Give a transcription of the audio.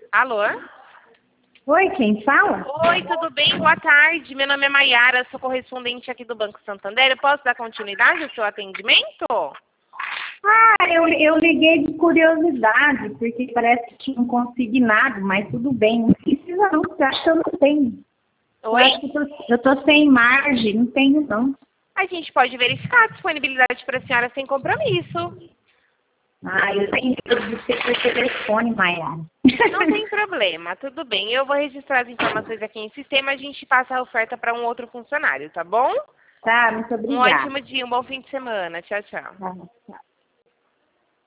Alô? Oi, quem fala? Oi, tudo bem? Boa tarde. Meu nome é Maiara, sou correspondente aqui do Banco Santander. Eu posso dar continuidade ao seu atendimento? Eu liguei de curiosidade, porque parece que tinha um consignado, mas tudo bem, não precisa não, você acha que eu não tenho? Oi? Eu acho que eu tô sem margem, não tenho não. A gente pode verificar a disponibilidade para a senhora sem compromisso. Eu tenho medo de ser por telefone, Maiara. Não tem problema, tudo bem. Eu vou registrar as informações aqui em sistema, a gente passa a oferta para um outro funcionário, tá bom? Tá, muito Um obrigada. ótimo dia, um bom fim de semana. Tchau, tchau. Tá, tchau.